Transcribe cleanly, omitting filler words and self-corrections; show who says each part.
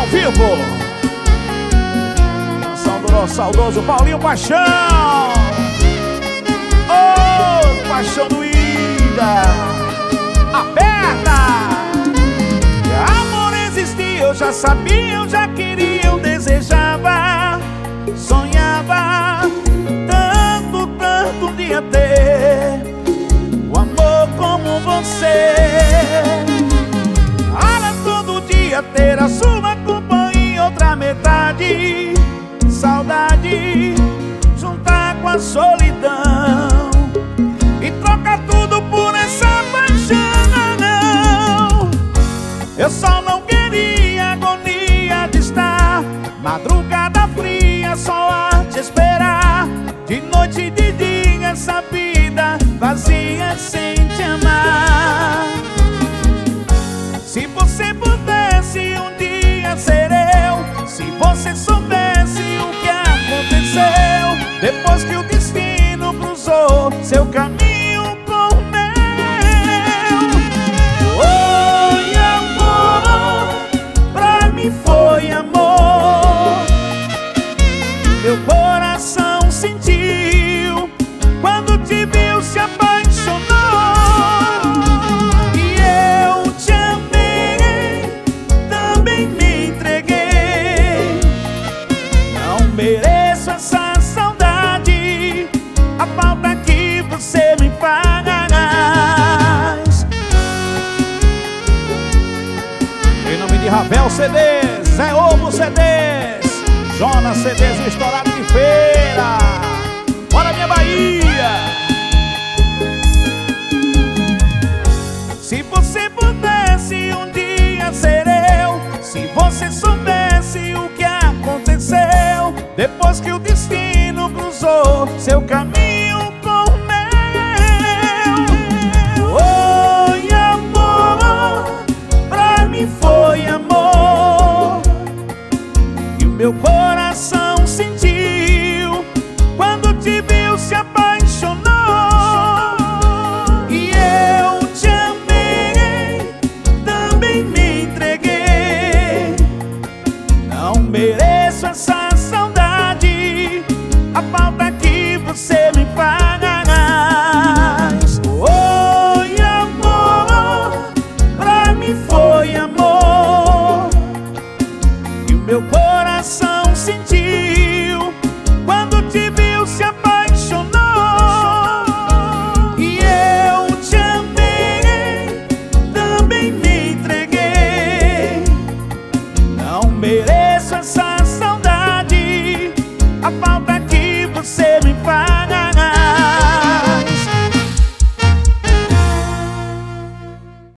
Speaker 1: vivo. Canção do nosso saudoso Paulinho Paixão. Oh, Paixão doída, aperta. Que amor existia, eu já sabia, eu já queria, eu desejava, sonhava tanto, tanto um dia ter um amor como você. Para todo dia ter a sua companhia, outra metade, saudade, juntar com a solidão e trocar tudo por essa paixão. Eu só não queria agonia de estar madrugada fria só a te esperar, de noite e de dia essa vida vazia sem te amar. Se você pudesse um dia ser eu, se você soubesse o que aconteceu depois que o destino cruzou seu caminho com o meu. Oi, amor, pra mim foi amor. Meu coração sentiu quando te viu, se apaixonou. E eu te amei, também me entreguei. Não mereço essa saudade, a falta que você me faz. Em nome de Ravel CDs, Zé Ovo CDs, Jonas CDs estourado de feira. Bora, minha Bahia! Se você pudesse um dia ser eu, se você soubesse o que aconteceu depois que o destino cruzou seu caminho com o meu. Oi, amor, pra mim foi amor. E o meu coração sentiu quando te viu, se apaixonou. E eu te amei, também me entreguei. Não mereço essa saudade, a falta que você me faz. Oi, amor, pra mim foi amor. E o meu coração sentiu quando te viu, se apaixonou. E eu te amei, também me entreguei. Não mereço essa saudade, a falta